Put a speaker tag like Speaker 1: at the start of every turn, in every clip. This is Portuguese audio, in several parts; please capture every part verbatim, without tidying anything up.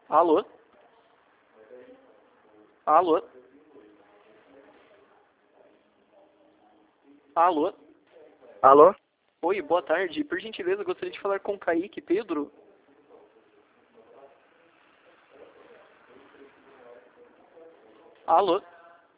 Speaker 1: Alô? Alô? Alô?
Speaker 2: Alô?
Speaker 1: Oi, boa tarde. Por gentileza, gostaria de falar com Kaique Pedro. Alô?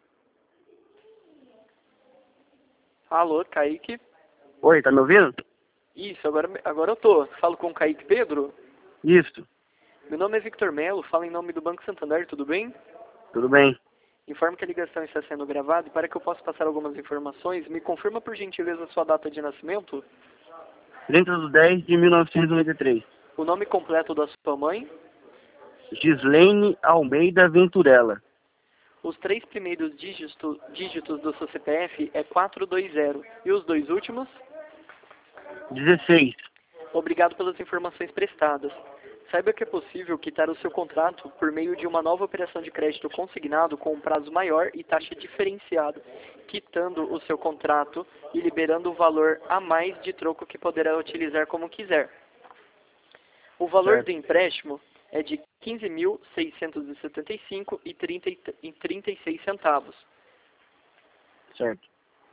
Speaker 1: Alô, Kaique?
Speaker 2: Oi, tá me ouvindo?
Speaker 1: Isso, agora, agora eu tô. Falo com Kaique Pedro?
Speaker 2: Isso,
Speaker 1: Meu nome é Victor Melo, falo em nome do Banco Santander, tudo bem?
Speaker 2: tudo bem.
Speaker 1: Informo que a ligação está sendo gravada e para que eu possa passar algumas informações, me confirma por gentileza a sua data de nascimento,
Speaker 2: trinta de dez de mil novecentos e noventa e três.
Speaker 1: o nome completo da sua mãe,
Speaker 2: Gislaine Almeida Venturella.
Speaker 1: os três primeiros dígito, dígitos do seu C P F é quatrocentos e vinte e os dois últimos.
Speaker 2: dezesseis.
Speaker 1: Obrigado pelas informações prestadas. Saiba que é possível quitar o seu contrato por meio de uma nova operação de crédito consignado com um prazo maior e taxa diferenciada, quitando o seu contrato e liberando o valor a mais de troco que poderá utilizar como quiser. O valor
Speaker 2: Certo.
Speaker 1: do empréstimo é de quinze mil seiscentos e setenta e cinco reais e trinta e seis centavos.
Speaker 2: Certo.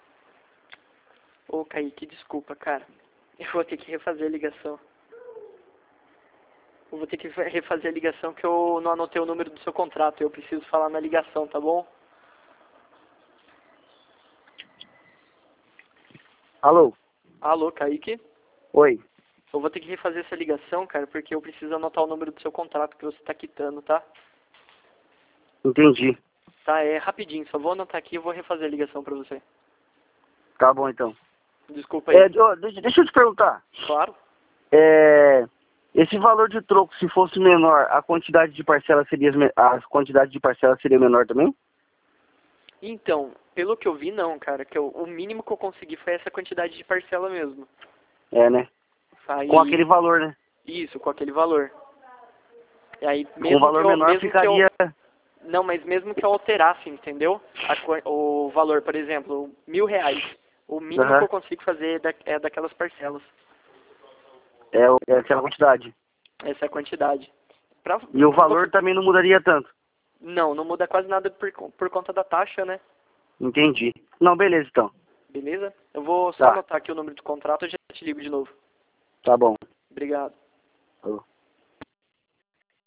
Speaker 1: Ô, Kaique, desculpa, cara. Eu vou ter que refazer a ligação. Eu vou ter que refazer a ligação que eu não anotei o número do seu contrato. Eu preciso falar na ligação, tá bom?
Speaker 2: Alô?
Speaker 1: Alô, Kaique?
Speaker 2: Oi.
Speaker 1: Eu vou ter que refazer essa ligação, cara, porque eu preciso anotar o número do seu contrato que você tá quitando, tá?
Speaker 2: Entendi.
Speaker 1: Tá, é rapidinho. Só vou anotar aqui e vou refazer a ligação pra você.
Speaker 2: Tá bom, então.
Speaker 1: Desculpa aí.
Speaker 2: É, ó, deixa, deixa eu te perguntar.
Speaker 1: Claro.
Speaker 2: É, esse valor de troco, se fosse menor, a quantidade de parcela seria, a quantidade de parcela seria menor também?
Speaker 1: Então, pelo que eu vi, não, cara. Que eu, o mínimo que eu consegui foi essa quantidade de parcela mesmo.
Speaker 2: É, né?
Speaker 1: Aí,
Speaker 2: Com aquele valor, né?
Speaker 1: Isso, com aquele valor. E aí,
Speaker 2: Com
Speaker 1: mesmo
Speaker 2: valor
Speaker 1: que eu,
Speaker 2: menor
Speaker 1: mesmo
Speaker 2: ficaria...
Speaker 1: que eu, não, mas mesmo que eu alterasse, entendeu? A, co- o valor, por exemplo, mil reais. O mínimo que
Speaker 2: Aham.
Speaker 1: eu consigo fazer é, da, é daquelas parcelas.
Speaker 2: É, o- é aquela quantidade.
Speaker 1: Essa é a quantidade. Pra,
Speaker 2: E o
Speaker 1: pra você,
Speaker 2: valor também não mudaria tanto.
Speaker 1: não, não muda quase nada por, con- por conta da taxa, né?
Speaker 2: Entendi. Não, beleza, então.
Speaker 1: Beleza? Eu vou só
Speaker 2: Tá.
Speaker 1: anotar aqui o número do contrato e já te ligo de novo.
Speaker 2: Tá bom.
Speaker 1: Obrigado.
Speaker 2: Falou.